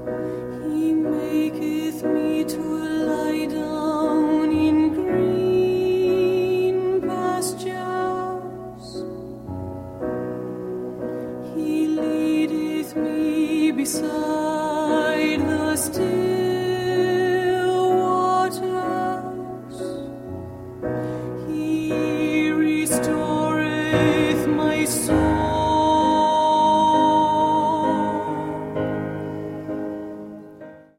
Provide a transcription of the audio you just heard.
He maketh me to lie down in green pastures. He leadeth me beside the still waters. He restoreth my soul.